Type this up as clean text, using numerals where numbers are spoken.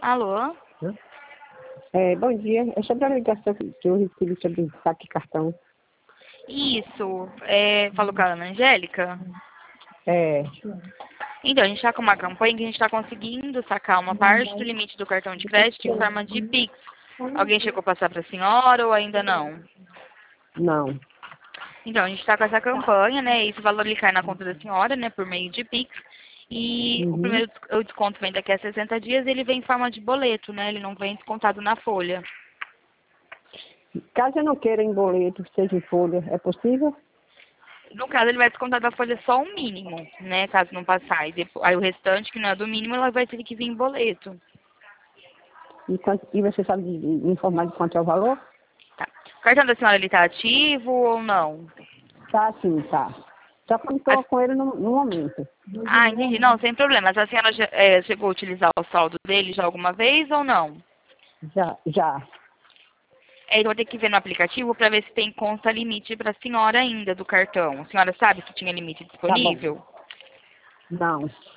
Alô? Bom dia. É sobre a ligação que eu recebi sobre o saque cartão. Isso. Falou com a Ana Angélica? É, Então, a gente está com uma campanha que a gente está conseguindo sacar uma parte do limite do cartão de crédito em forma de Pix. Alguém chegou a passar para a senhora ou ainda não? não. Então, a gente está com essa campanha, né? Esse valor ele cai na conta da senhora, né? Por meio de Pix. E o Uhum. primeiro o desconto vem daqui a 60 dias, ele vem em forma de boleto, né? Ele não vem descontado na folha. Caso eu não queira em boleto, seja em folha, é possível? No caso, ele vai descontar da folha só o mínimo, né? Caso não passar. Aí o restante, que não é do mínimo, ela vai ter que vir em boleto. E você sabe me informar de quanto é o valor? Tá. O cartão da senhora, ele tá ativo ou não? Tá, sim, tá. Só que eu não estou com ele no momento. Entendi. Não, sem problema. Mas a senhora chegou a utilizar o saldo dele já alguma vez ou não? Já. Então, eu vou ter que ver no aplicativo para ver se tem conta limite para a senhora ainda do cartão. A senhora sabe se tinha limite Tá bom. disponível? Não.